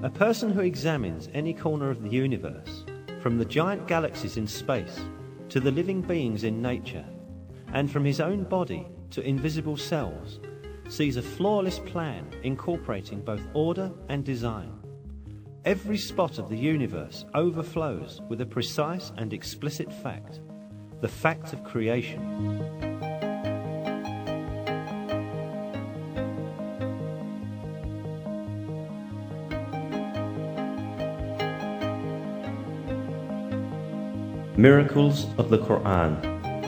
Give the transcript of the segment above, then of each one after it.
A person who examines any corner of the universe, from the giant galaxies in space to the living beings in nature, and from his own body to invisible cells, sees a flawless plan incorporating both order and design. Every spot of the universe overflows with a precise and explicit fact, the fact of creation. Miracles of the Quran.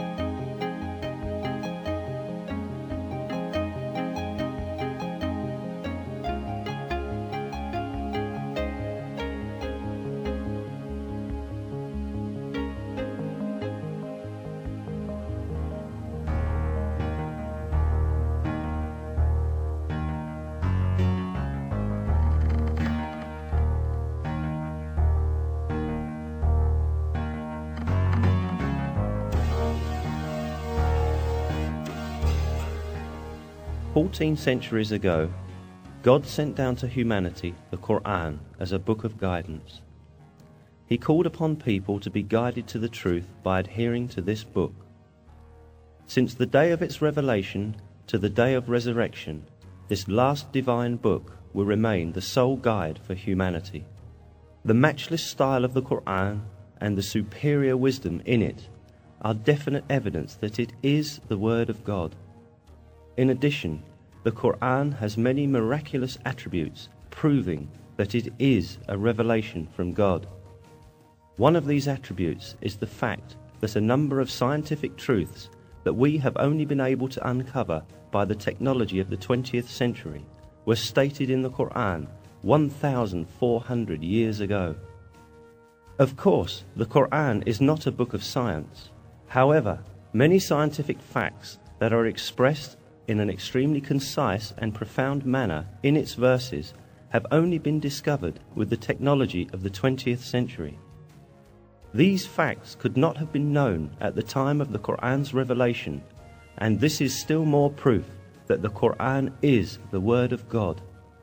"14 centuries ago, God sent down to humanity the Quran as a book of guidance. He called upon people to be guided to the truth by adhering to this book. Since the day of its revelation to the day of resurrection, this last divine book will remain the sole guide for humanity. The matchless style of the Quran and the superior wisdom in it are definite evidence that it is the Word of God. In addition, the Quran has many miraculous attributes proving that it is a revelation from God. One of these attributes is the fact that a number of scientific truths that we have only been able to uncover by the technology of the 20th century were stated in the Quran 1,400 years ago. Of course, the Quran is not a book of science. However, many scientific facts that are expressed in an extremely concise and profound manner in its verses have only been discovered with the technology of the 20th century. These facts could not have been known at the time of the Quran's revelation, and this is still more proof that the Quran is the Word of God.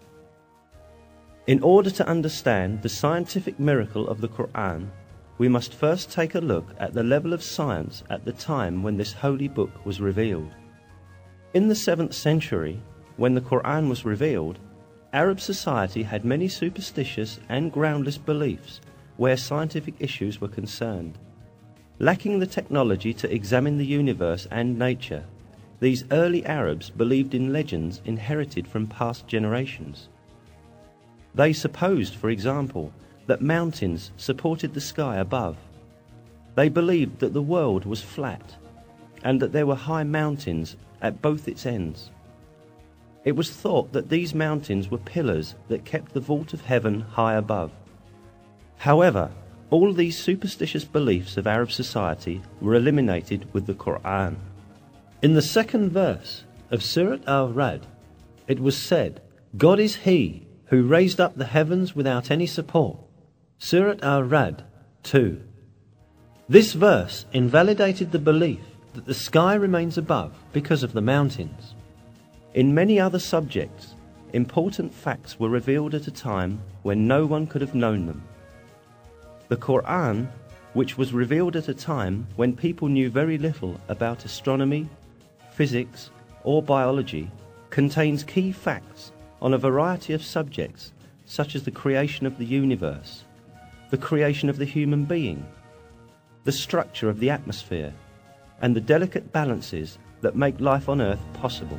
In order to understand the scientific miracle of the Quran, we must first take a look at the level of science at the time when this holy book was revealed. In the 7th century, when the Quran was revealed, Arab society had many superstitious and groundless beliefs where scientific issues were concerned. Lacking the technology to examine the universe and nature, these early Arabs believed in legends inherited from past generations. They supposed, for example, that mountains supported the sky above. They believed that the world was flat and that there were high mountains at both its ends. It was thought that these mountains were pillars that kept the vault of heaven high above. However, all these superstitious beliefs of Arab society were eliminated with the Quran. In the second verse of Surat Al-Ra'd, it was said, "God is He who raised up the heavens without any support." Surat Al-Ra'd 2. This verse invalidated the belief that the sky remains above because of the mountains. In many other subjects, important facts were revealed at a time when no one could have known them. The Quran, which was revealed at a time when people knew very little about astronomy, physics, or biology, contains key facts on a variety of subjects such as the creation of the universe, the creation of the human being, the structure of the atmosphere, and the delicate balances that make life on Earth possible.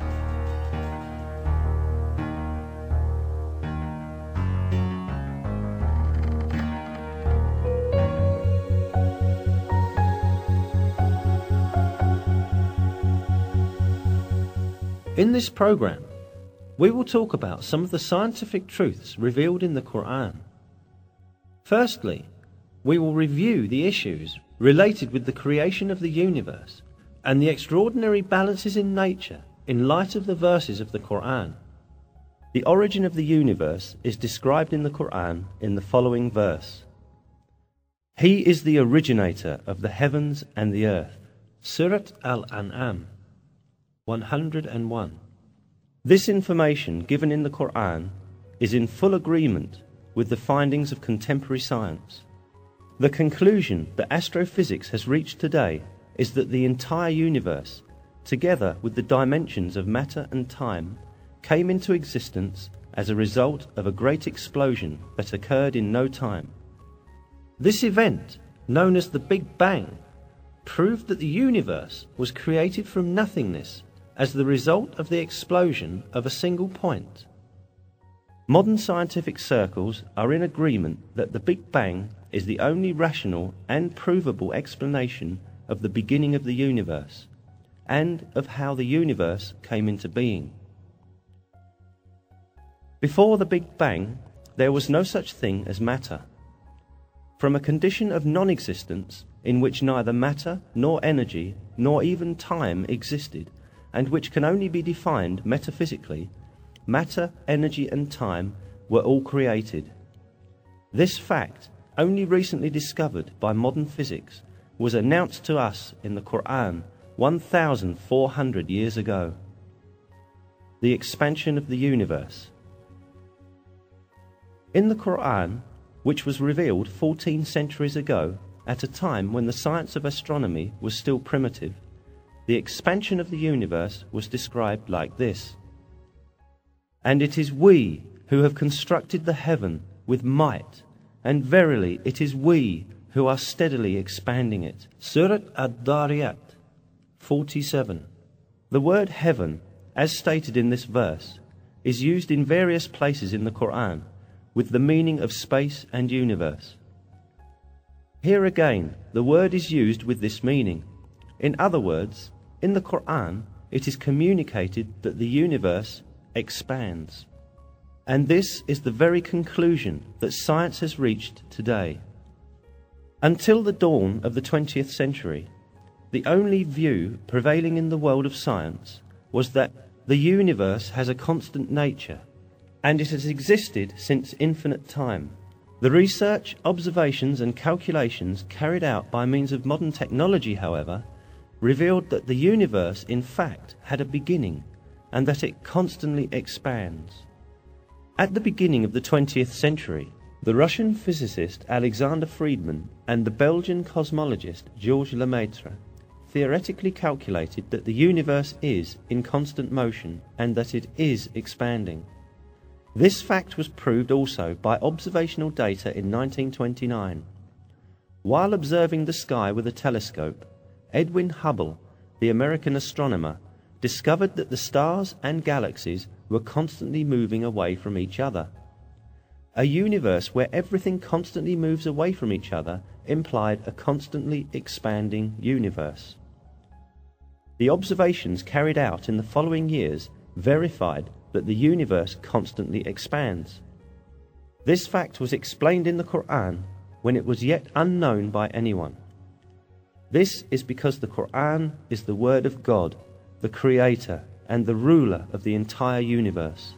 In this program, we will talk about some of the scientific truths revealed in the Quran. Firstly, we will review the issues related with the creation of the universe and the extraordinary balances in nature in light of the verses of the Quran. The origin of the universe is described in the Quran in the following verse. He is the originator of the heavens and the earth. Surat Al-An'am 101. This information given in the Quran is in full agreement with the findings of contemporary science. The conclusion that astrophysics has reached today is that the entire universe, together with the dimensions of matter and time, came into existence as a result of a great explosion that occurred in no time. This event, known as the Big Bang, proved that the universe was created from nothingness as the result of the explosion of a single point. Modern scientific circles are in agreement that the Big Bang is the only rational and provable explanation of the beginning of the universe and of how the universe came into being. Before the Big Bang, there was no such thing as matter. From a condition of non-existence in which neither matter nor energy nor even time existed, and which can only be defined metaphysically, matter, energy and time were all created. This fact, only recently discovered by modern physics, was announced to us in the Quran 1,400 years ago. The expansion of the universe. In the Quran, which was revealed 14 centuries ago, at a time when the science of astronomy was still primitive, the expansion of the universe was described like this: "And it is we who have constructed the heaven with might, and verily it is we who are steadily expanding it." Surat Ad-Dariyat 47. The word heaven, as stated in this verse, is used in various places in the Quran with the meaning of space and universe. Here again, the word is used with this meaning. In other words, in the Quran, it is communicated that the universe expands. And this is the very conclusion that science has reached today. Until the dawn of the 20th century, the only view prevailing in the world of science was that the universe has a constant nature, and it has existed since infinite time. The research, observations and calculations carried out by means of modern technology, however, revealed that the universe in fact had a beginning and that it constantly expands. At the beginning of the 20th century, the Russian physicist Alexander Friedmann and the Belgian cosmologist Georges Lemaitre theoretically calculated that the universe is in constant motion and that it is expanding. This fact was proved also by observational data in 1929. While observing the sky with a telescope, Edwin Hubble, the American astronomer, discovered that the stars and galaxies were constantly moving away from each other. A universe where everything constantly moves away from each other implied a constantly expanding universe. The observations carried out in the following years verified that the universe constantly expands. This fact was explained in the Quran when it was yet unknown by anyone. This is because the Quran is the word of God, the Creator and the ruler of the entire universe.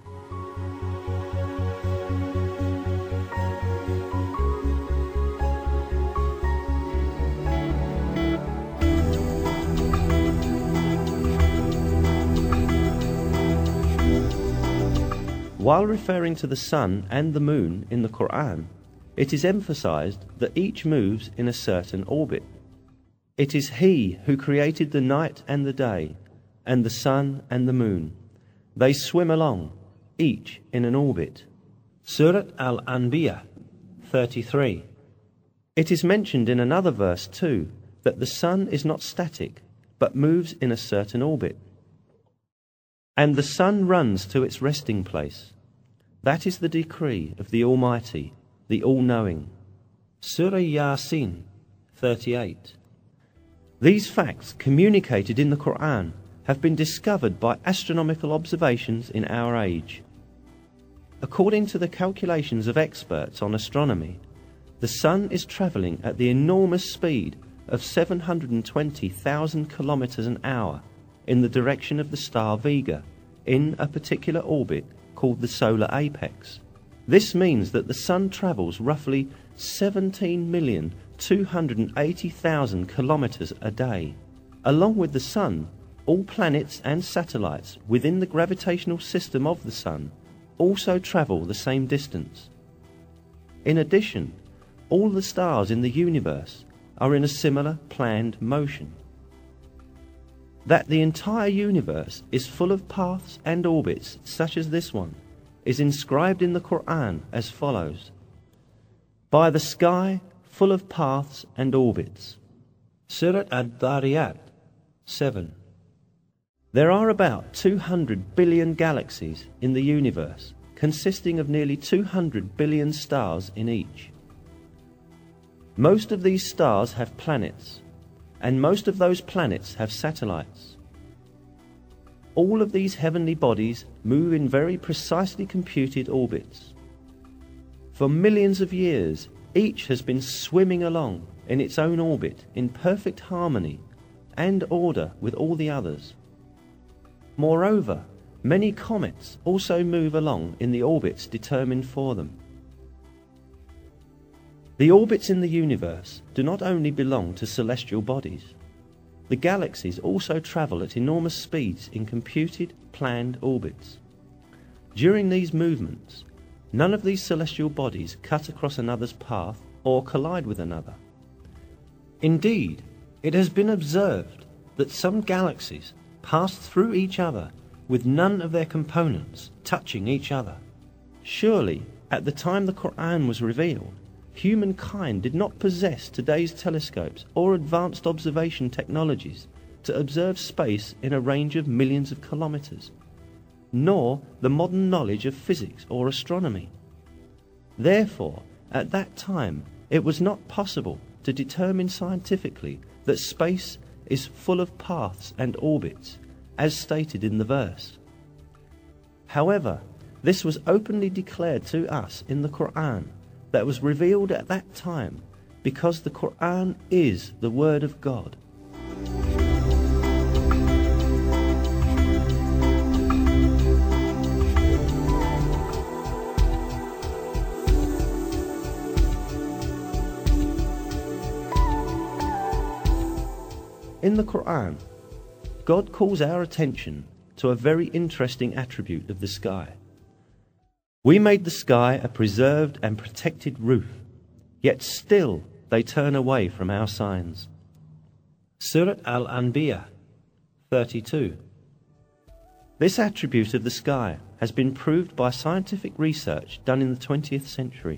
While referring to the sun and the moon in the Quran, it is emphasized that each moves in a certain orbit. It is He who created the night and the day, and the sun and the moon. They swim along, each in an orbit. Surat Al-Anbiya 33. It is mentioned in another verse too that the sun is not static, but moves in a certain orbit. And the sun runs to its resting place. That is the decree of the Almighty, the All-Knowing. Surah Yasin 38. These facts communicated in the Quran have been discovered by astronomical observations in our age. According to the calculations of experts on astronomy, the sun is travelling at the enormous speed of 720,000 kilometers an hour in the direction of the star Vega, in a particular orbit called the solar apex. This means that the sun travels roughly 17,280,000 kilometers a day. Along with the sun, all planets and satellites within the gravitational system of the sun also travel the same distance. In addition, all the stars in the universe are in a similar planned motion. That the entire universe is full of paths and orbits such as this one is inscribed in the Quran as follows: by the sky full of paths and orbits. Surat Ad-Dariyat 7. There are about 200 billion galaxies in the universe, consisting of nearly 200 billion stars in each. Most of these stars have planets, and most of those planets have satellites. All of these heavenly bodies move in very precisely computed orbits. For millions of years, each has been swimming along in its own orbit in perfect harmony and order with all the others. Moreover, many comets also move along in the orbits determined for them. The orbits in the universe do not only belong to celestial bodies. The galaxies also travel at enormous speeds in computed, planned orbits. During these movements, none of these celestial bodies cut across another's path or collide with another. Indeed, it has been observed that some galaxies pass through each other with none of their components touching each other. Surely, at the time the Quran was revealed, humankind did not possess today's telescopes or advanced observation technologies to observe space in a range of millions of kilometers, nor the modern knowledge of physics or astronomy. Therefore, at that time, it was not possible to determine scientifically that space is full of paths and orbits, as stated in the verse. However, this was openly declared to us in the Quran that was revealed at that time, because the Quran is the Word of God. In the Quran, God calls our attention to a very interesting attribute of the sky. We made the sky a preserved and protected roof, yet still they turn away from our signs. Surat Al-Anbiya 32. This attribute of the sky has been proved by scientific research done in the 20th century.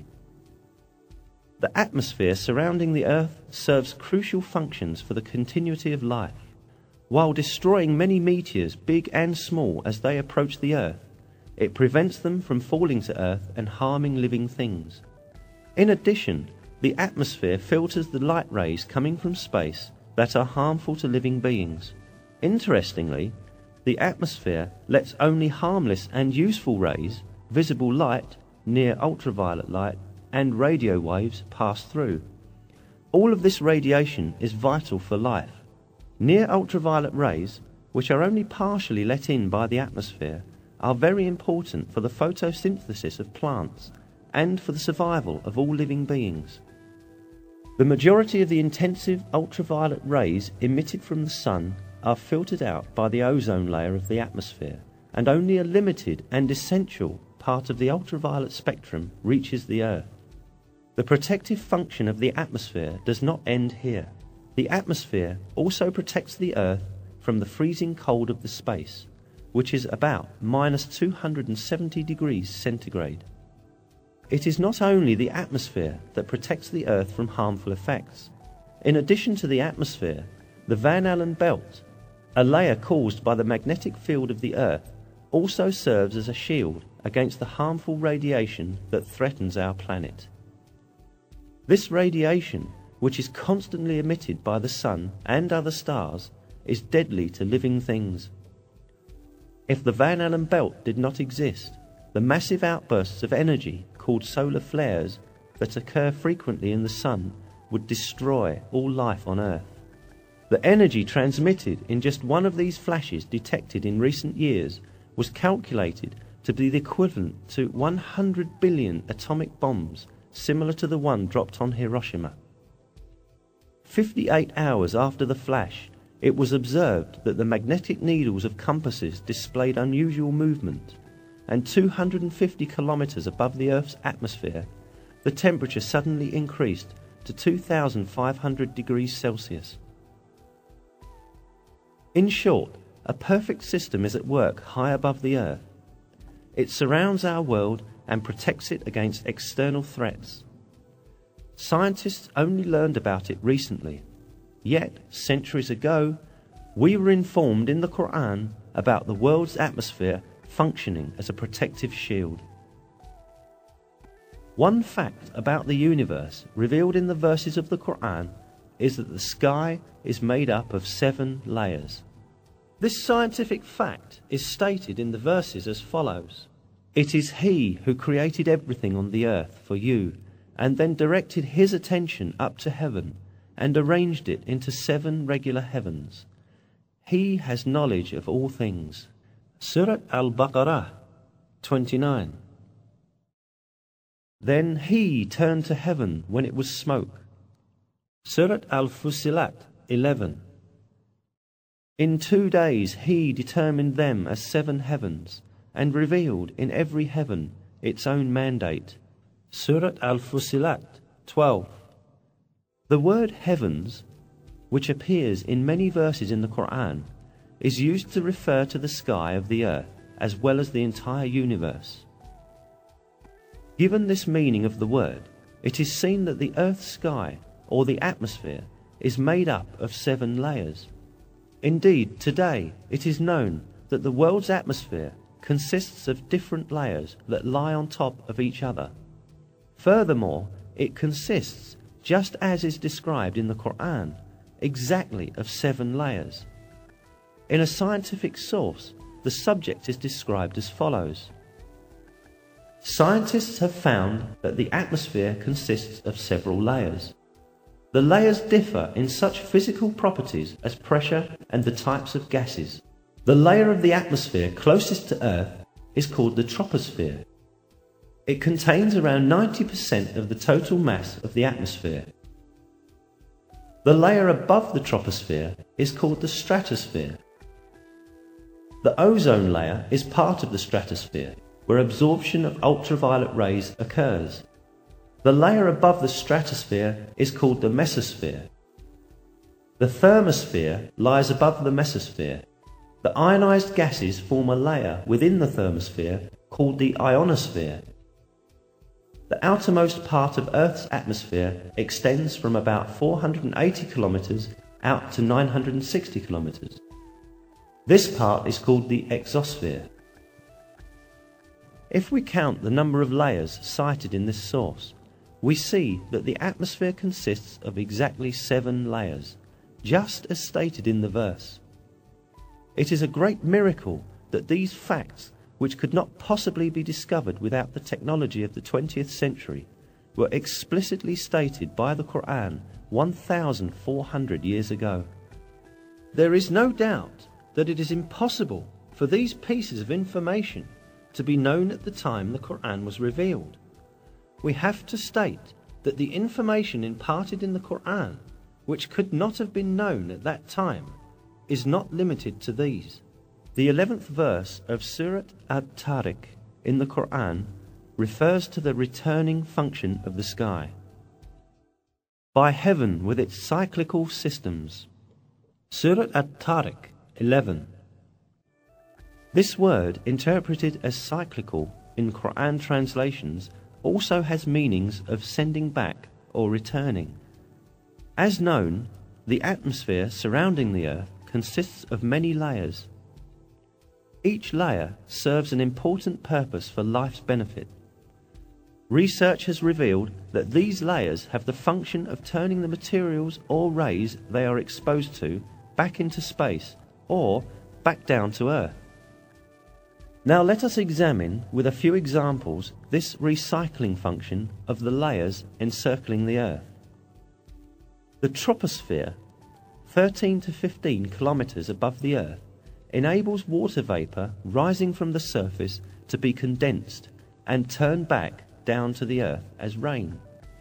The atmosphere surrounding the Earth serves crucial functions for the continuity of life. While destroying many meteors, big and small, as they approach the Earth, it prevents them from falling to Earth and harming living things. In addition, the atmosphere filters the light rays coming from space that are harmful to living beings. Interestingly, the atmosphere lets only harmless and useful rays, visible light, near ultraviolet light, and radio waves pass through. All of this radiation is vital for life. Near ultraviolet rays, which are only partially let in by the atmosphere, are very important for the photosynthesis of plants and for the survival of all living beings. The majority of the intensive ultraviolet rays emitted from the sun are filtered out by the ozone layer of the atmosphere, and only a limited and essential part of the ultraviolet spectrum reaches the Earth. The protective function of the atmosphere does not end here. The atmosphere also protects the Earth from the freezing cold of the space, which is about -270 degrees centigrade. It is not only the atmosphere that protects the Earth from harmful effects. In addition to the atmosphere, the Van Allen belt, a layer caused by the magnetic field of the Earth, also serves as a shield against the harmful radiation that threatens our planet. This radiation, which is constantly emitted by the sun and other stars, is deadly to living things. If the Van Allen belt did not exist, the massive outbursts of energy called solar flares that occur frequently in the sun would destroy all life on Earth. The energy transmitted in just one of these flashes detected in recent years was calculated to be the equivalent to 100 billion atomic bombs, similar to the one dropped on Hiroshima. 58 hours after the flash, it was observed that the magnetic needles of compasses displayed unusual movement, and 250 kilometers above the Earth's atmosphere, the temperature suddenly increased to 2,500 degrees Celsius. In short, a perfect system is at work high above the earth. It surrounds our world and protects it against external threats. Scientists only learned about it recently, yet centuries ago we were informed in the Quran about the world's atmosphere functioning as a protective shield. One fact about the universe revealed in the verses of the Quran is that the sky is made up of 7 layers. This scientific fact is stated in the verses as follows: "It is He who created everything on the earth for you, and then directed His attention up to heaven, and arranged it into 7 regular heavens. He has knowledge of all things." Surat Al-Baqarah 29. Then He turned to heaven when it was smoke. Surat Al-Fusilat 11. In 2 days He determined them as 7 heavens, and revealed in every heaven its own mandate. Surat Al-Fusilat 12. The word heavens, which appears in many verses in the Quran, is used to refer to the sky of the earth as well as the entire universe. Given this meaning of the word, it is seen that the earth's sky, or the atmosphere, is made up of 7 layers. Indeed, today it is known that the world's atmosphere consists of different layers that lie on top of each other. Furthermore, it consists, just as is described in the Quran, exactly of 7 layers. In a scientific source, the subject is described as follows: scientists have found that the atmosphere consists of several layers. The layers differ in such physical properties as pressure and the types of gases. The layer of the atmosphere closest to Earth is called the troposphere. It contains around 90% of the total mass of the atmosphere. The layer above the troposphere is called the stratosphere. The ozone layer is part of the stratosphere, where absorption of ultraviolet rays occurs. The layer above the stratosphere is called the mesosphere. The thermosphere lies above the mesosphere. The ionized gases form a layer within the thermosphere called the ionosphere. The outermost part of Earth's atmosphere extends from about 480 kilometers out to 960 kilometers. This part is called the exosphere. If we count the number of layers cited in this source, we see that the atmosphere consists of exactly 7 layers, just as stated in the verse. It is a great miracle that these facts, which could not possibly be discovered without the technology of the 20th century, were explicitly stated by the Quran 1,400 years ago. There is no doubt that it is impossible for these pieces of information to be known at the time the Quran was revealed. We have to state that the information imparted in the Quran, which could not have been known at that time, is not limited to these. The 11th verse of Surat At-Tariq in the Quran refers to the returning function of the sky. By heaven with its cyclical systems. Surat At-Tariq 11. This word, interpreted as cyclical in Quran translations, also has meanings of sending back or returning. As known, the atmosphere surrounding the Earth consists of many layers. Each layer serves an important purpose for life's benefit. Research has revealed that these layers have the function of turning the materials or rays they are exposed to back into space or back down to Earth. Now let us examine with a few examples this recycling function of the layers encircling the Earth. The troposphere, 13 to 15 kilometers above the Earth, enables water vapor rising from the surface to be condensed and turned back down to the Earth as rain.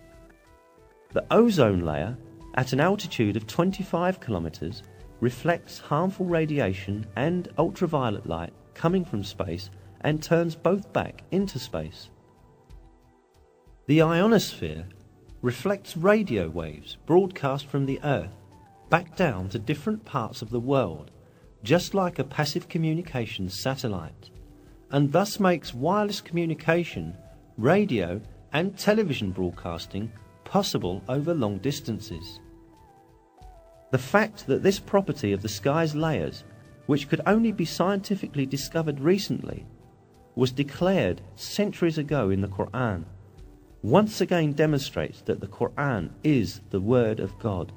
The ozone layer, at an altitude of 25 kilometers, reflects harmful radiation and ultraviolet light coming from space and turns both back into space. The ionosphere reflects radio waves broadcast from the Earth back down to different parts of the world, just like a passive communications satellite, and thus makes wireless communication, radio and television broadcasting possible over long distances. The fact that this property of the sky's layers, which could only be scientifically discovered recently, was declared centuries ago in the Quran, once again demonstrates that the Quran is the Word of God.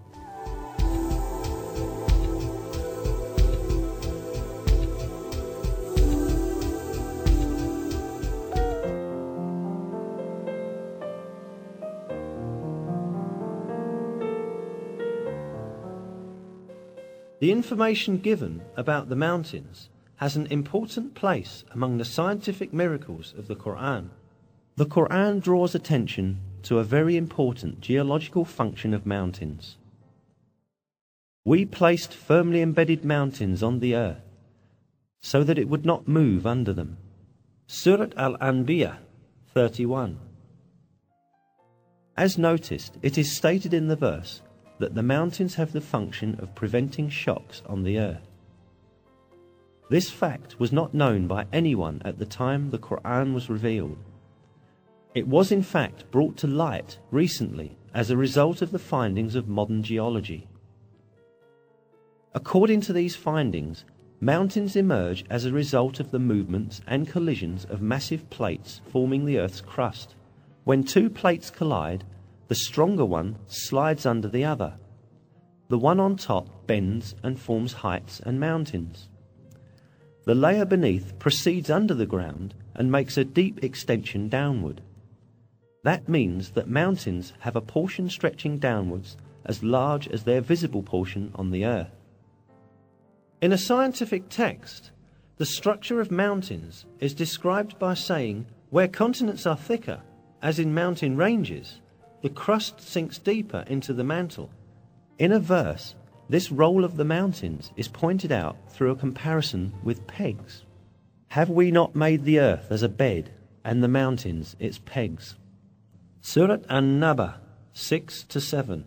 The information given about the mountains has an important place among the scientific miracles of the Quran. The Quran draws attention to a very important geological function of mountains. We placed firmly embedded mountains on the earth so that it would not move under them. Surat Al-Anbiya 31. As noticed, it is stated in the verse that the mountains have the function of preventing shocks on the earth. This fact was not known by anyone at the time the Quran was revealed. It was in fact brought to light recently as a result of the findings of modern geology. According to these findings, mountains emerge as a result of the movements and collisions of massive plates forming the Earth's crust. When two plates collide, the stronger one slides under the other. The one on top bends and forms heights and mountains. The layer beneath proceeds under the ground and makes a deep extension downward. That means that mountains have a portion stretching downwards as large as their visible portion on the earth. In a scientific text, the structure of mountains is described by saying where continents are thicker, as in mountain ranges, the crust sinks deeper into the mantle. In a verse, this role of the mountains is pointed out through a comparison with pegs. Have we not made the earth as a bed, and the mountains its pegs? Surat An-Naba 6-7.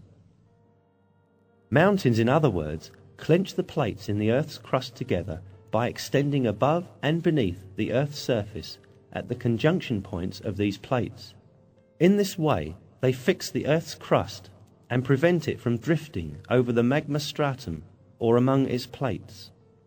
Mountains, in other words, clench the plates in the earth's crust together by extending above and beneath the earth's surface at the conjunction points of these plates. In this way, they fix the earth's crust and prevent it from drifting over the magma stratum or among its plates.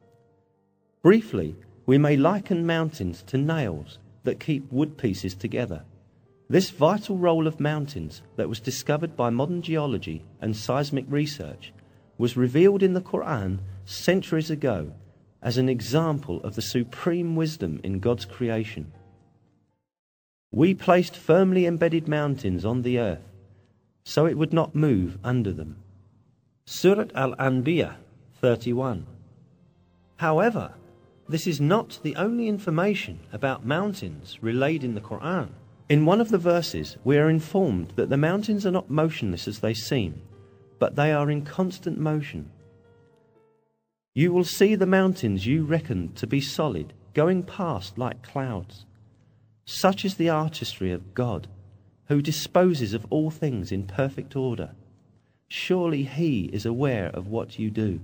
Briefly, we may liken mountains to nails that keep wood pieces together. This vital role of mountains that was discovered by modern geology and seismic research was revealed in the Quran centuries ago as an example of the supreme wisdom in God's creation. We placed firmly embedded mountains on the earth so it would not move under them. Surat Al-Anbiya 31. However, this is not the only information about mountains relayed in the Quran. In one of the verses, we are informed that the mountains are not motionless as they seem, but they are in constant motion. You will see the mountains you reckoned to be solid going past like clouds. Such is the artistry of God, who disposes of all things in perfect order. Surely He is aware of what you do.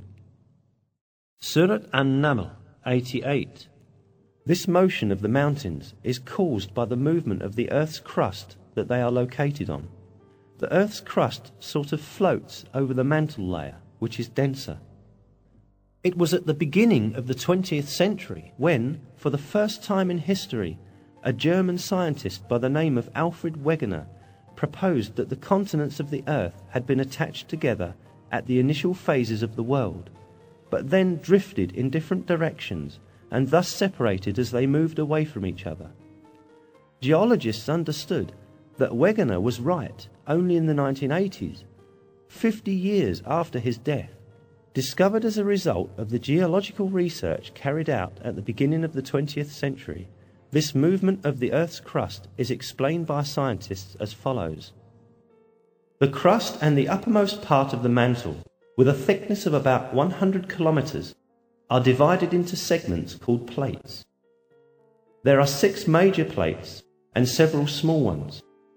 Surat An-Naml 88. This motion of the mountains is caused by the movement of the earth's crust that they are located on. The earth's crust sort of floats over the mantle layer, which is denser. It was at the beginning of the 20th century when, for the first time in history, a German scientist by the name of Alfred Wegener proposed that the continents of the earth had been attached together at the initial phases of the world, but then drifted in different directions and thus separated as they moved away from each other. Geologists understood that Wegener was right only in the 1980s, 50 years after his death. Discovered as a result of the geological research carried out at the beginning of the 20th century, this movement of the Earth's crust is explained by scientists as follows. The crust and the uppermost part of the mantle, with a thickness of about 100 kilometers, are divided into segments called plates. There are 6 major plates and several small ones.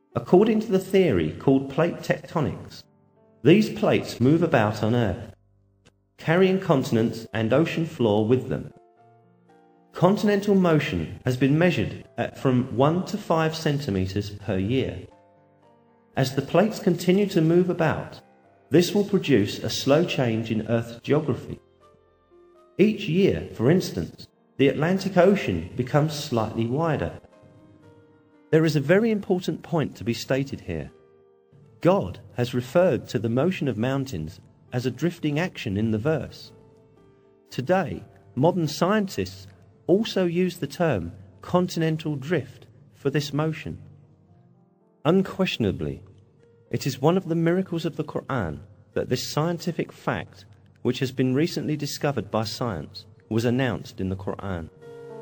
According to the theory called plate tectonics, these plates move about on Earth, carrying continents and ocean floor with them. Continental motion has been measured at from 1 to 5 centimeters per year. As the plates continue to move about, this will produce a slow change in Earth's geography. Each year, for instance, the Atlantic Ocean becomes slightly wider. There is a very important point to be stated here. God has referred to the motion of mountains as a drifting action in the verse. Today, modern scientists also use the term continental drift for this motion. Unquestionably, it is one of the miracles of the Quran that this scientific fact, which has been recently discovered by science, was announced in the Quran.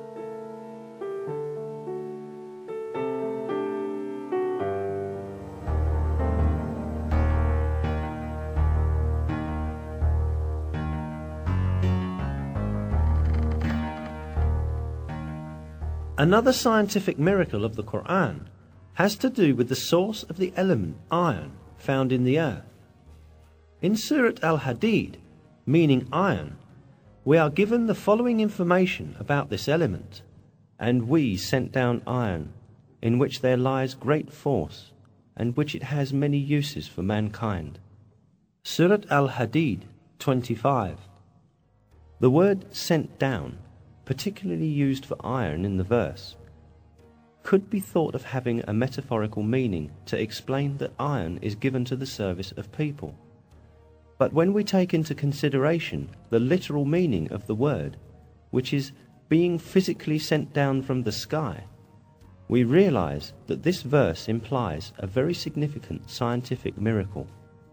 Another scientific miracle of the Quran has to do with the source of the element iron found in the earth. In Surat Al-Hadid, meaning iron, we are given the following information about this element. And we sent down iron, in which there lies great force, and which it has many uses for mankind. Surat Al-Hadid 25. The word sent down, particularly used for iron in the verse, could be thought of having a metaphorical meaning to explain that iron is given to the service of people. But when we take into consideration the literal meaning of the word, which is being physically sent down from the sky, we realize that this verse implies a very significant scientific miracle.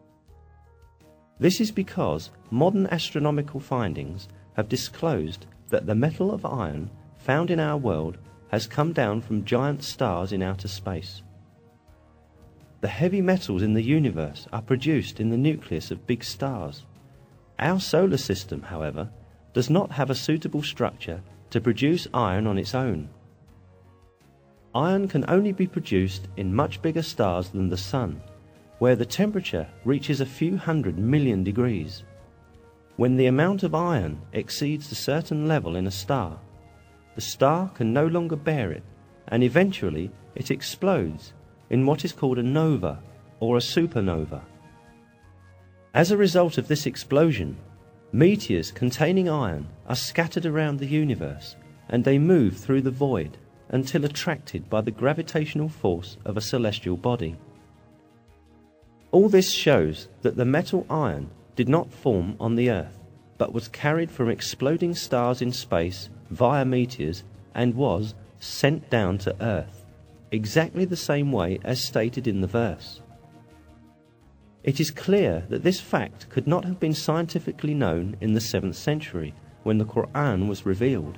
This is because modern astronomical findings have disclosed that the metal of iron found in our world has come down from giant stars in outer space. The heavy metals in the universe are produced in the nucleus of big stars. Our solar system, however, does not have a suitable structure to produce iron on its own. Iron can only be produced in much bigger stars than the Sun, where the temperature reaches a few 100 million degrees. When the amount of iron exceeds a certain level in a star, the star can no longer bear it, and eventually it explodes in what is called a nova or a supernova. As a result of this explosion, meteors containing iron are scattered around the universe, and they move through the void until attracted by the gravitational force of a celestial body. All this shows that the metal iron did not form on the Earth, but was carried from exploding stars in space via meteors and was sent down to Earth, exactly the same way as stated in the verse. It is clear that this fact could not have been scientifically known in the 7th century, when the Quran was revealed.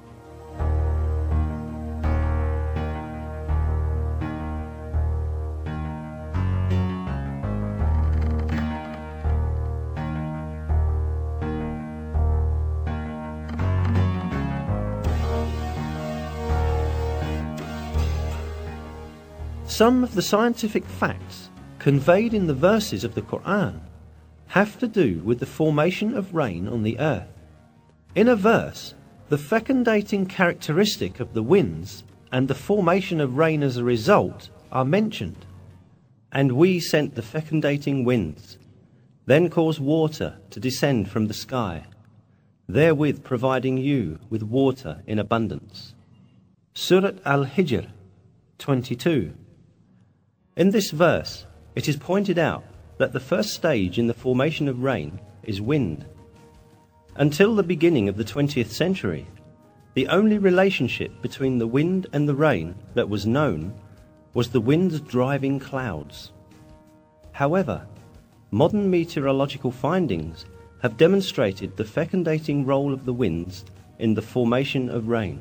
Some of the scientific facts conveyed in the verses of the Quran have to do with the formation of rain on the earth. In a verse, the fecundating characteristic of the winds and the formation of rain as a result are mentioned. And we sent the fecundating winds, then caused water to descend from the sky, therewith providing you with water in abundance. Surat Al-Hijr 22. In this verse, it is pointed out that the first stage in the formation of rain is wind. Until the beginning of the 20th century, the only relationship between the wind and the rain that was known was the wind's driving clouds. However, modern meteorological findings have demonstrated the fecundating role of the winds in the formation of rain.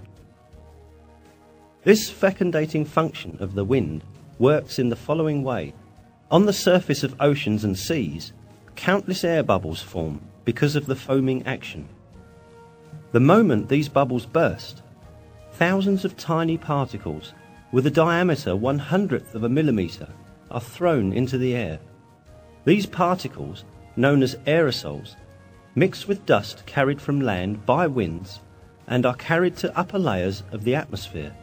This fecundating function of the wind works in the following way. On the surface of oceans and seas, countless air bubbles form because of the foaming action. The moment these bubbles burst, thousands of tiny particles, with a diameter 1/100th of a millimetre, are thrown into the air. These particles, known as aerosols, mix with dust carried from land by winds and are carried to upper layers of the atmosphere.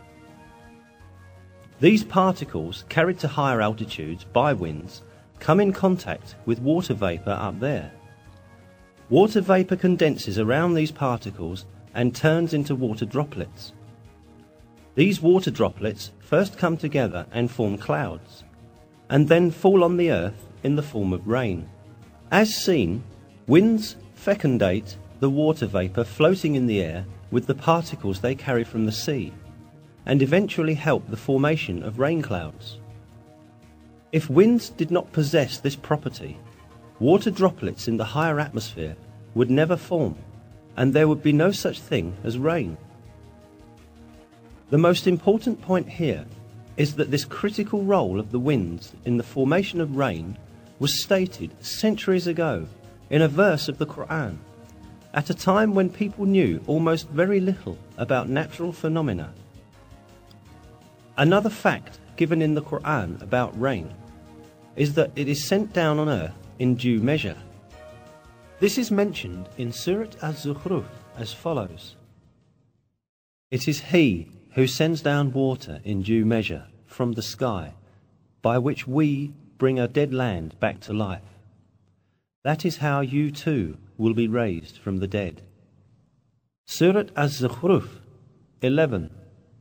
These particles, carried to higher altitudes by winds, come in contact with water vapour up there. Water vapour condenses around these particles and turns into water droplets. These water droplets first come together and form clouds, and then fall on the earth in the form of rain. As seen, winds fecundate the water vapour floating in the air with the particles they carry from the sea, and eventually help the formation of rain clouds. If winds did not possess this property, water droplets in the higher atmosphere would never form, and there would be no such thing as rain. The most important point here is that this critical role of the winds in the formation of rain was stated centuries ago in a verse of the Quran, at a time when people knew almost very little about natural phenomena. Another fact given in the Quran about rain is that it is sent down on earth in due measure. This is mentioned in Surat Az-Zukhruf as follows: "It is He who sends down water in due measure from the sky, by which we bring a dead land back to life. That is how you too will be raised from the dead." Surat Az-Zukhruf 11.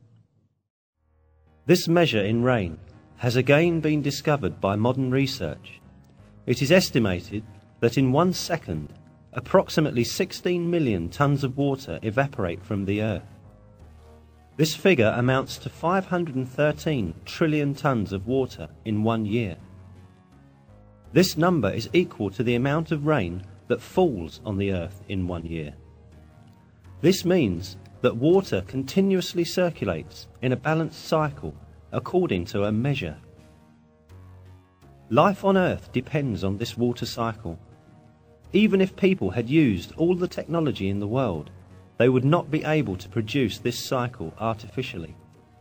This measure in rain has again been discovered by modern research. It is estimated that in 1 second, approximately 16 million tons of water evaporate from the earth. This figure amounts to 513 trillion tons of water in 1 year. This number is equal to the amount of rain that falls on the earth in 1 year. This means that water continuously circulates in a balanced cycle according to a measure. Life on earth depends on this water cycle. Even if people had used all the technology in the world, they would not be able to produce this cycle artificially.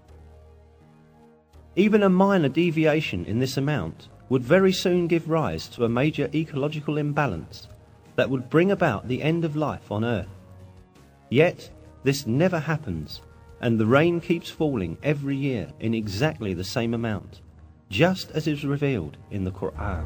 Even a minor deviation in this amount would very soon give rise to a major ecological imbalance that would bring about the end of life on earth. Yet, this never happens, and the rain keeps falling every year in exactly the same amount, just as is revealed in the Quran.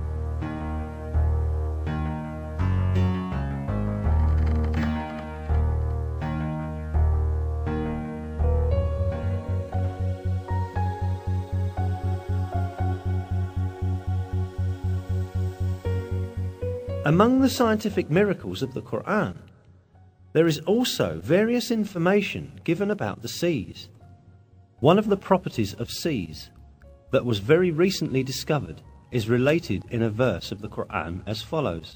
Among the scientific miracles of the Quran, there is also various information given about the seas. One of the properties of seas that was very recently discovered is related in a verse of the Quran as follows: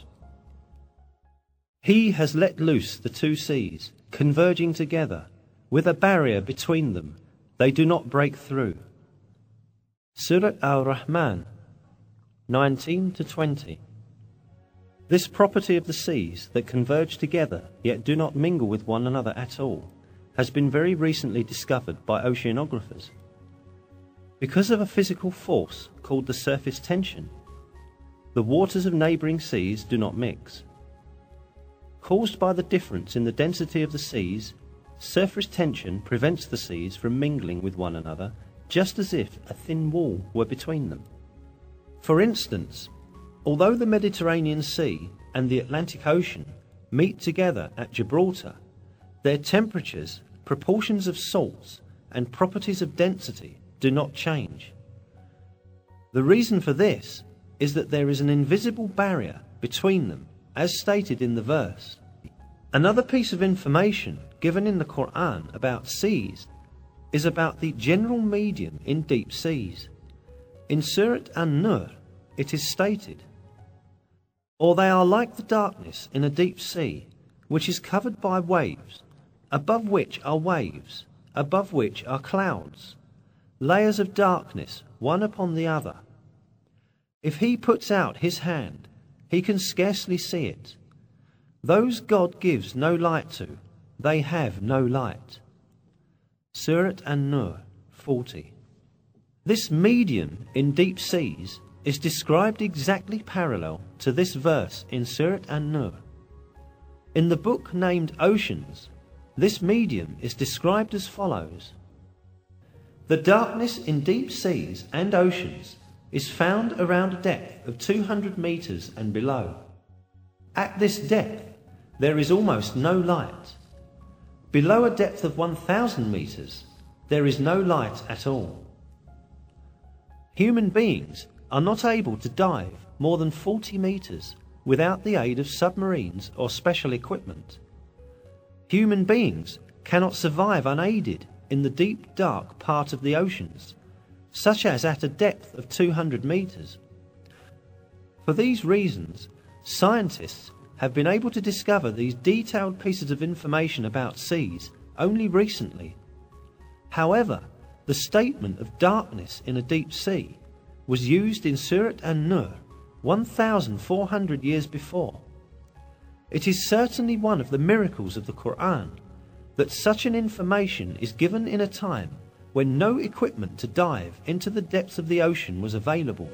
"He has let loose the two seas, converging together, with a barrier between them, they do not break through." Surat Al-Rahman 19-20. This property of the seas that converge together yet do not mingle with one another at all has been very recently discovered by oceanographers. Because of a physical force called the surface tension, the waters of neighbouring seas do not mix. Caused by the difference in the density of the seas, surface tension prevents the seas from mingling with one another, just as if a thin wall were between them. For instance, although the Mediterranean Sea and the Atlantic Ocean meet together at Gibraltar, their temperatures, proportions of salts, and properties of density do not change. The reason for this is that there is an invisible barrier between them, as stated in the verse. Another piece of information given in the Quran about seas is about the general medium in deep seas. In Surat An-Nur, it is stated, "Or they are like the darkness in a deep sea, which is covered by waves, above which are waves, above which are clouds, layers of darkness one upon the other. If he puts out his hand, he can scarcely see it. Those God gives no light to, they have no light." Surat An-Nur 40. This medium in deep seas is described exactly parallel to this verse in Surat An-Nur. In the book named Oceans, this medium is described as follows: the darkness in deep seas and oceans is found around a depth of 200 meters and below. At this depth, there is almost no light. Below a depth of 1,000 meters, there is no light at all. Human beings are not able to dive more than 40 meters without the aid of submarines or special equipment. Human beings cannot survive unaided in the deep, dark part of the oceans, such as at a depth of 200 meters. For these reasons, scientists have been able to discover these detailed pieces of information about seas only recently. However, the statement of darkness in a deep sea was used in Surat An-Nur 1,400 years before. It is certainly one of the miracles of the Quran that such an information is given in a time when no equipment to dive into the depths of the ocean was available.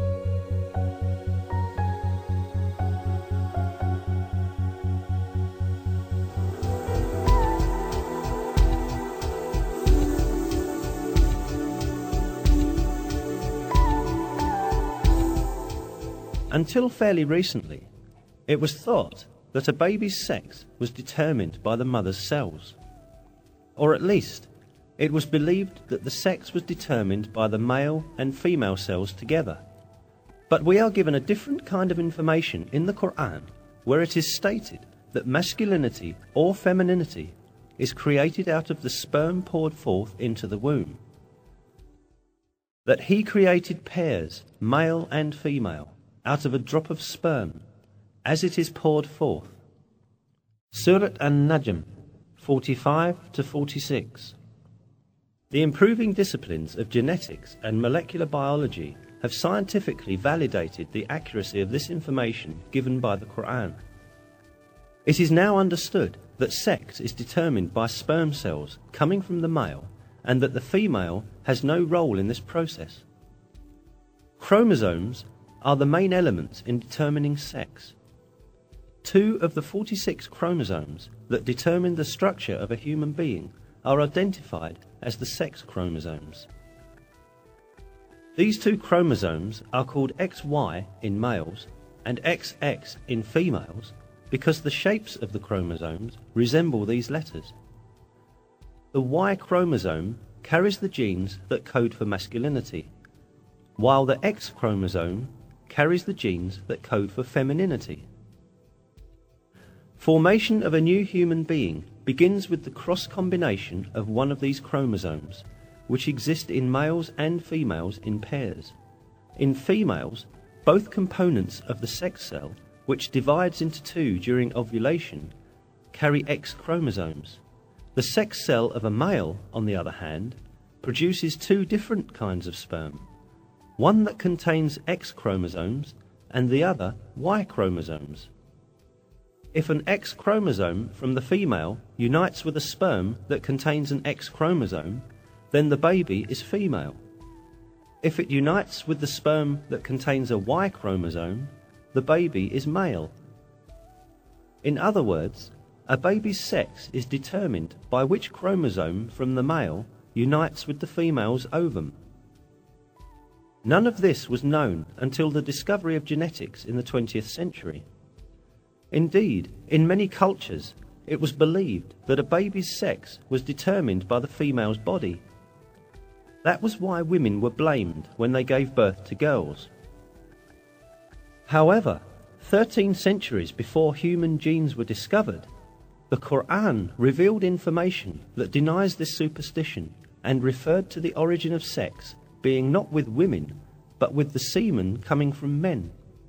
Until fairly recently, it was thought that a baby's sex was determined by the mother's cells. Or at least, it was believed that the sex was determined by the male and female cells together. But we are given a different kind of information in the Quran, where it is stated that masculinity or femininity is created out of the sperm poured forth into the womb. That he created pairs, male and female, out of a drop of sperm, as it is poured forth. Surat An-Najm 45 to 46. The improving disciplines of genetics and molecular biology have scientifically validated the accuracy of this information given by the Quran. It is now understood that sex is determined by sperm cells coming from the male, and that the female has no role in this process. Chromosomes are the main elements in determining sex. 2 of the 46 chromosomes that determine the structure of a human being are identified as the sex chromosomes. These 2 chromosomes are called XY in males and XX in females because the shapes of the chromosomes resemble these letters. The Y chromosome carries the genes that code for masculinity, while the X chromosome carries the genes that code for femininity. Formation of a new human being begins with the cross combination of one of these chromosomes, which exist in males and females in pairs. In females, both components of the sex cell, which divides into 2 during ovulation, carry X chromosomes. The sex cell of a male, on the other hand, produces 2 different kinds of sperm, one that contains X chromosomes and the other Y chromosomes. If an X chromosome from the female unites with a sperm that contains an X chromosome, then the baby is female. If it unites with the sperm that contains a Y chromosome, the baby is male. In other words, a baby's sex is determined by which chromosome from the male unites with the female's ovum. None of this was known until the discovery of genetics in the 20th century. Indeed, in many cultures, it was believed that a baby's sex was determined by the female's body. That was why women were blamed when they gave birth to girls. However, 13 centuries before human genes were discovered, the Quran revealed information that denies this superstition and referred to the origin of sex being not with women, but with the semen coming from men.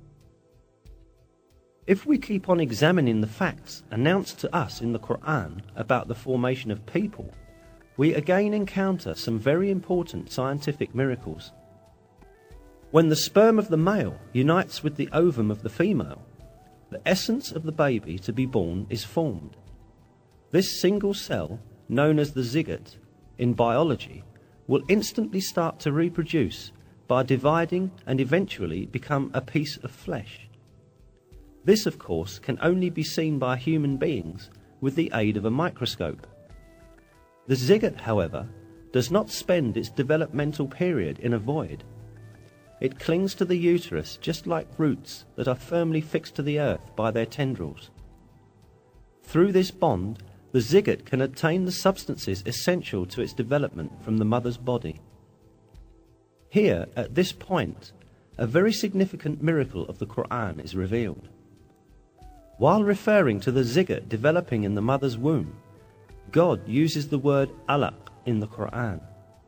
If we keep on examining the facts announced to us in the Quran about the formation of people, we again encounter some very important scientific miracles. When the sperm of the male unites with the ovum of the female, the essence of the baby to be born is formed. This single cell, known as the zygote in biology, will instantly start to reproduce by dividing and eventually become a piece of flesh. This, of course, can only be seen by human beings with the aid of a microscope. The zygote, however, does not spend its developmental period in a void. It clings to the uterus just like roots that are firmly fixed to the earth by their tendrils. Through this bond, the zygote can obtain the substances essential to its development from the mother's body. Here, at this point, a very significant miracle of the Quran is revealed. While referring to the zygote developing in the mother's womb, God uses the word alaq in the Quran.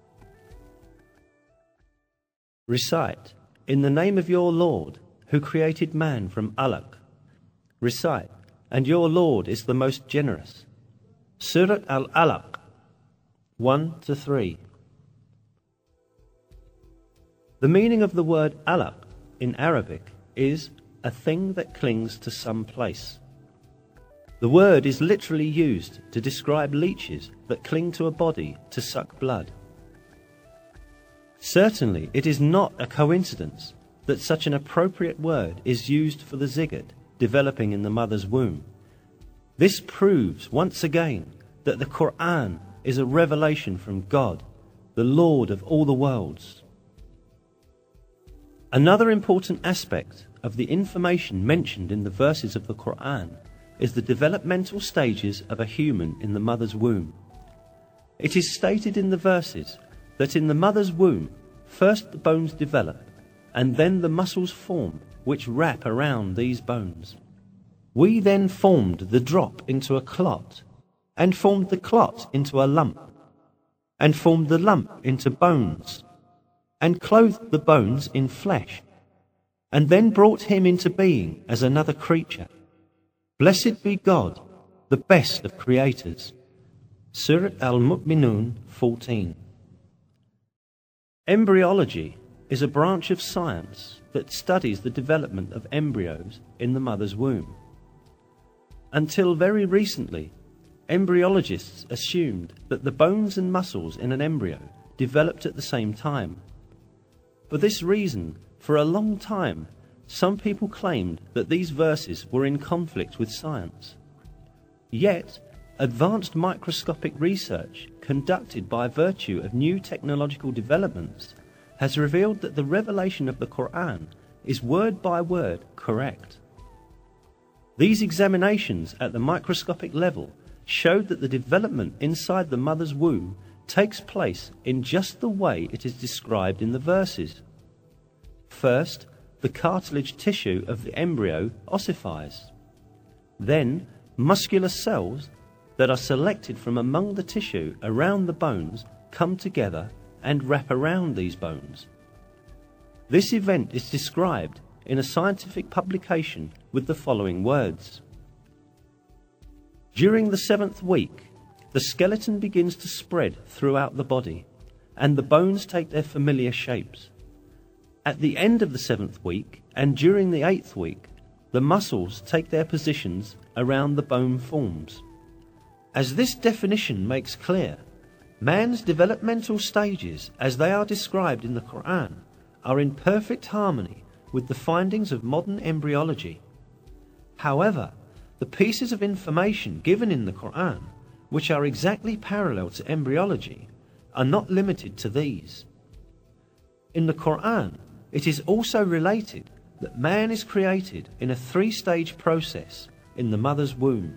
Recite, "In the name of your Lord, who created man from alaq." Recite, "And your Lord is the most generous." Surat Al-Alaq 1-3. The meaning of the word alaq in Arabic is a thing that clings to some place. The word is literally used to describe leeches that cling to a body to suck blood. Certainly, it is not a coincidence that such an appropriate word is used for the zygote developing in the mother's womb. This proves once again that the Quran is a revelation from God, the Lord of all the worlds. Another important aspect of the information mentioned in the verses of the Quran is the developmental stages of a human in the mother's womb. It is stated in the verses that in the mother's womb, first the bones develop, and then the muscles form which wrap around these bones. We then formed the drop into a clot, and formed the clot into a lump, and formed the lump into bones, and clothed the bones in flesh, and then brought him into being as another creature. Blessed be God, the best of creators. Surat Al-Mu'minun 14. Embryology is a branch of science that studies the development of embryos in the mother's womb. Until very recently, embryologists assumed that the bones and muscles in an embryo developed at the same time. For this reason, for a long time, some people claimed that these verses were in conflict with science. Yet, advanced microscopic research conducted by virtue of new technological developments has revealed that the revelation of the Quran is word by word correct. These examinations at the microscopic level showed that the development inside the mother's womb takes place in just the way it is described in the verses. First, the cartilage tissue of the embryo ossifies. Then, muscular cells that are selected from among the tissue around the bones come together and wrap around these bones. This event is described in a scientific publication with the following words. During the 7th week, the skeleton begins to spread throughout the body, and the bones take their familiar shapes. At the end of the 7th week, and during the 8th week, the muscles take their positions around the bone forms. As this definition makes clear, man's developmental stages, as they are described in the Quran, are in perfect harmony with the findings of modern embryology. However, the pieces of information given in the Quran, which are exactly parallel to embryology, are not limited to these. In the Quran, it is also related that man is created in a 3-stage process in the mother's womb.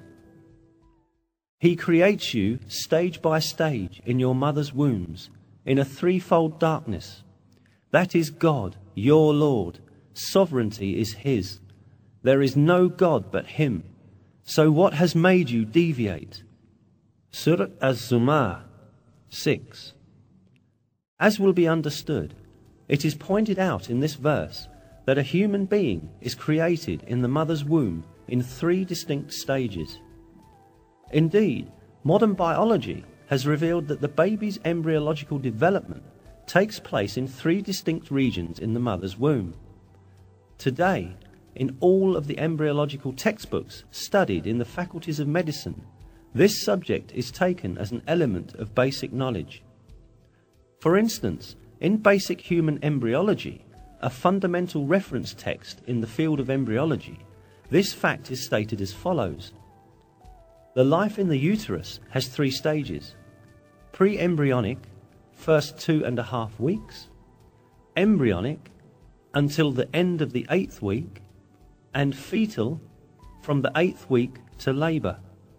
He creates you stage by stage in your mother's wombs in a 3-fold darkness. That is God, your Lord. Sovereignty is His. There is no God but Him. So what has made you deviate? Surah Az-Zumar 6. As will be understood, it is pointed out in this verse that a human being is created in the mother's womb in 3 distinct stages. Indeed, modern biology has revealed that the baby's embryological development takes place in 3 distinct regions in the mother's womb. Today, in all of the embryological textbooks studied in the faculties of medicine, this subject is taken as an element of basic knowledge. For instance, in Basic Human Embryology, a fundamental reference text in the field of embryology, this fact is stated as follows. The life in the uterus has 3 stages: pre-embryonic, first 2.5 weeks, embryonic, until the end of the 8th week, and fetal, from the 8th week to labour.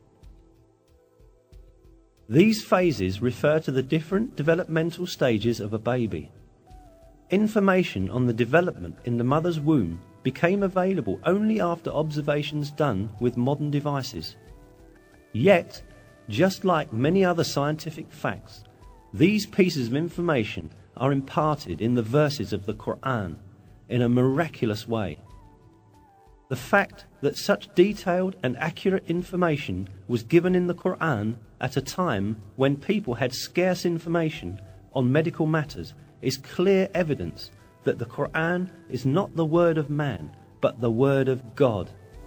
These phases refer to the different developmental stages of a baby. Information on the development in the mother's womb became available only after observations done with modern devices. Yet, just like many other scientific facts, these pieces of information are imparted in the verses of the Quran in a miraculous way. The fact that such detailed and accurate information was given in the Quran at a time when people had scarce information on medical matters is clear evidence that the Quran is not the word of man, but the word of God.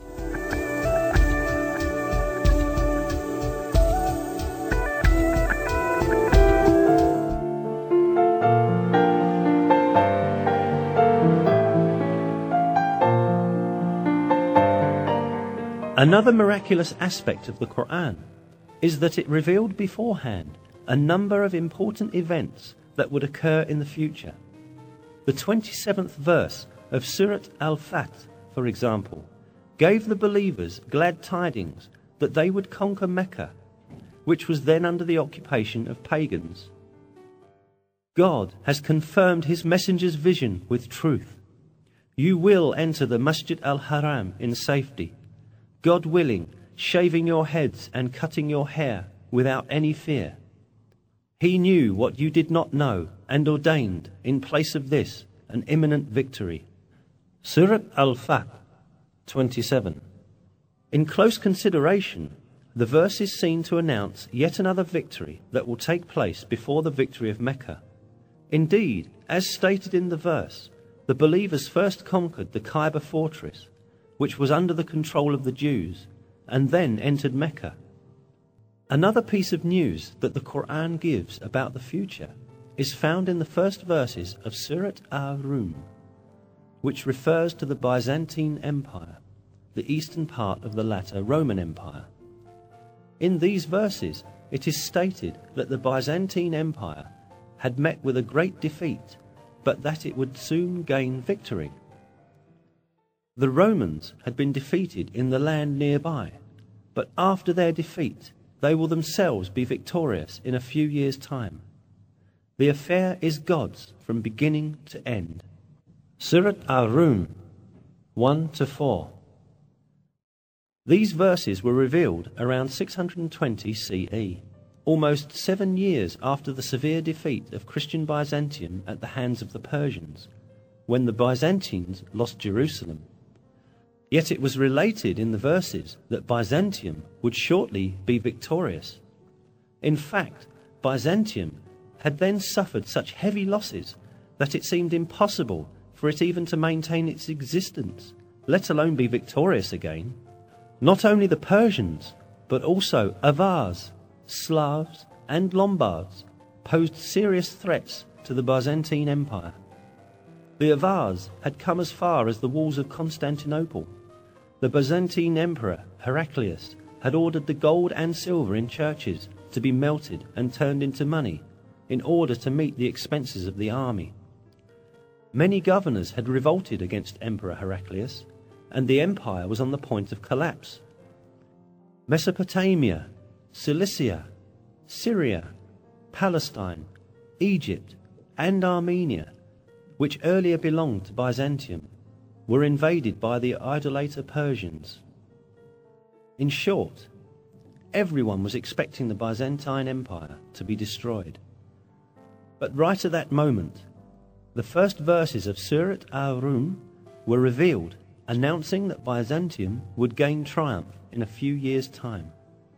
Another miraculous aspect of the Quran is that it revealed beforehand a number of important events that would occur in the future. The 27th verse of Surat Al-Fath, for example, gave the believers glad tidings that they would conquer Mecca, which was then under the occupation of pagans. God has confirmed his messenger's vision with truth. You will enter the Masjid al-Haram in safety, God willing, shaving your heads and cutting your hair without any fear. He knew what you did not know and ordained in place of this an imminent victory. Surat Al-Fath 27. In close consideration, the verses seem to announce yet another victory that will take place before the victory of Mecca. Indeed, as stated in the verse, the believers first conquered the Kaaba fortress, which was under the control of the Jews, and then entered Mecca. Another piece of news that the Quran gives about the future is found in the first verses of Surat Ar-Rum, which refers to the Byzantine Empire, the eastern part of the latter Roman Empire. In these verses, it is stated that the Byzantine Empire had met with a great defeat, but that it would soon gain victory. The Romans had been defeated in the land nearby, but after their defeat, they will themselves be victorious in a few years' time. The affair is God's from beginning to end. Surat Ar-Rum 1-4. These verses were revealed around 620 CE, almost 7 years after the severe defeat of Christian Byzantium at the hands of the Persians, when the Byzantines lost Jerusalem. Yet it was related in the verses that Byzantium would shortly be victorious. In fact, Byzantium had then suffered such heavy losses that it seemed impossible for it even to maintain its existence, let alone be victorious again. Not only the Persians, but also Avars, Slavs, and Lombards posed serious threats to the Byzantine Empire. The Avars had come as far as the walls of Constantinople. The Byzantine Emperor Heraclius had ordered the gold and silver in churches to be melted and turned into money in order to meet the expenses of the army. Many governors had revolted against Emperor Heraclius, and the empire was on the point of collapse. Mesopotamia, Cilicia, Syria, Palestine, Egypt, and Armenia, which earlier belonged to Byzantium, were invaded by the idolater Persians. In short, everyone was expecting the Byzantine Empire to be destroyed. But right at that moment, the first verses of Surat Ar-Rum were revealed, announcing that Byzantium would gain triumph in a few years' time.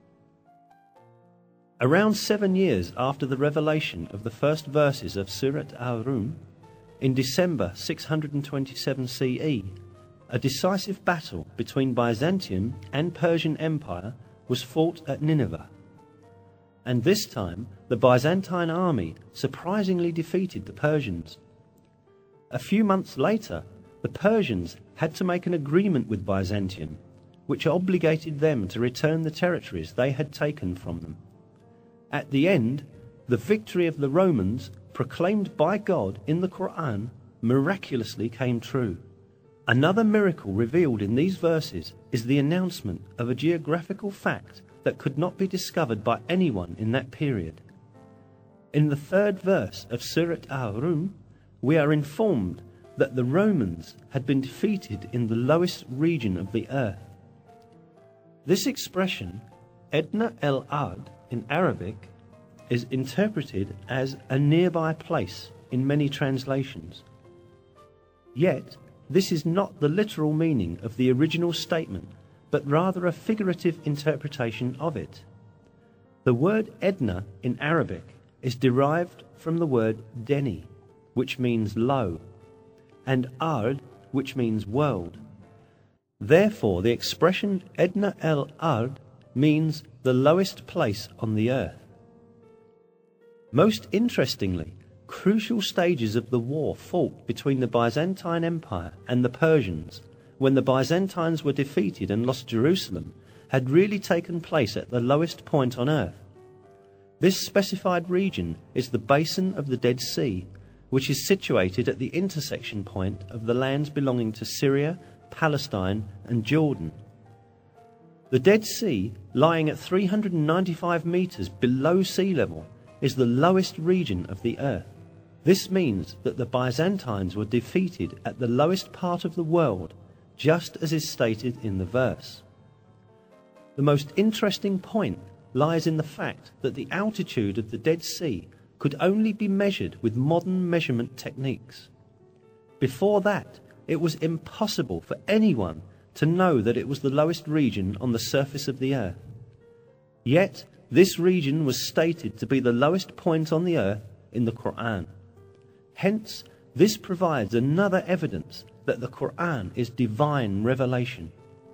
Around 7 years after the revelation of the first verses of Surat Ar-Rum, in December 627 CE, a decisive battle between Byzantium and Persian Empire was fought at Nineveh. and this time the Byzantine army surprisingly defeated the Persians. A few months later, the Persians had to make an agreement with Byzantium, which obligated them to return the territories they had taken from them. At the end, the victory of the Romans, proclaimed by God in the Quran, miraculously came true. Another miracle revealed in these verses is the announcement of a geographical fact that could not be discovered by anyone in that period. In the 3rd verse of Surat Al-Rum, we are informed that the Romans had been defeated in the lowest region of the earth. This expression, Edna el-Ard in Arabic, is interpreted as a nearby place in many translations. Yet, this is not the literal meaning of the original statement, but rather a figurative interpretation of it. The word Edna in Arabic is derived from the word Deni, which means low, and Ard, which means world. Therefore, the expression Edna el-Ard means the lowest place on the earth. Most interestingly, crucial stages of the war fought between the Byzantine Empire and the Persians, when the Byzantines were defeated and lost Jerusalem, had really taken place at the lowest point on earth. This specified region is the basin of the Dead Sea, which is situated at the intersection point of the lands belonging to Syria, Palestine and Jordan. The Dead Sea, lying at 395 meters below sea level, is the lowest region of the earth. This means that the Byzantines were defeated at the lowest part of the world, just as is stated in the verse. The most interesting point lies in the fact that the altitude of the Dead Sea could only be measured with modern measurement techniques. Before that, it was impossible for anyone to know that it was the lowest region on the surface of the earth. Yet, this region was stated to be the lowest point on the earth in the Quran. Hence, this provides another evidence that the Quran is divine revelation.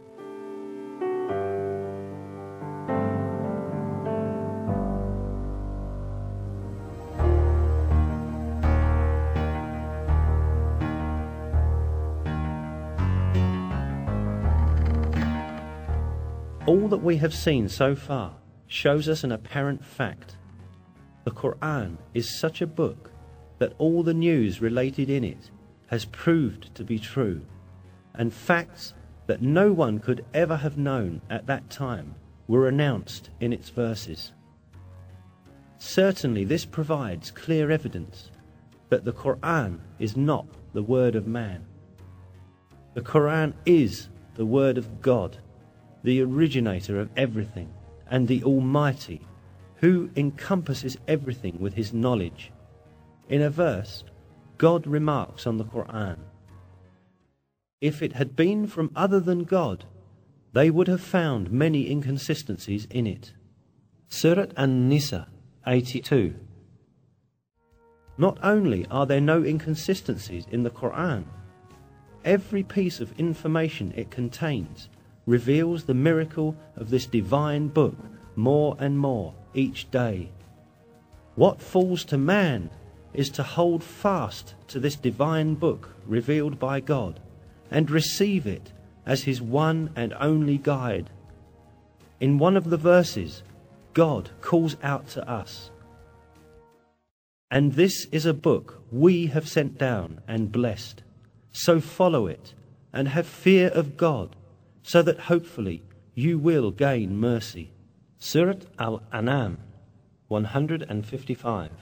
All that we have seen so far shows us an apparent fact. The Quran is such a book that all the news related in it has proved to be true, and facts that no one could ever have known at that time were announced in its verses. Certainly this provides clear evidence that the Quran is not the word of man. The Quran is the word of God, the originator of everything, and the Almighty, who encompasses everything with his knowledge. In a verse, God remarks on the Quran, "If it had been from other than God, they would have found many inconsistencies in it." Surat An-Nisa 82. Not only are there no inconsistencies in the Quran, every piece of information it contains reveals the miracle of this divine book more and more each day. What falls to man is to hold fast to this divine book revealed by God and receive it as his one and only guide. In one of the verses, God calls out to us, "And this is a book we have sent down and blessed, so follow it and have fear of God, so that hopefully you will gain mercy." Surat Al-An'am 155.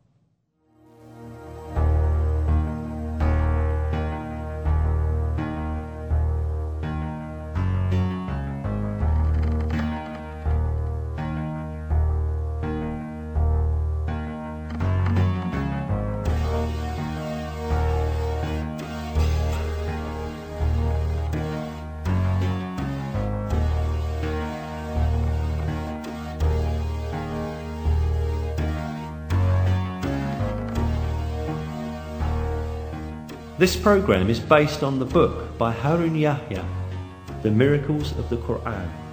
This program is based on the book by Harun Yahya, The Miracles of the Quran.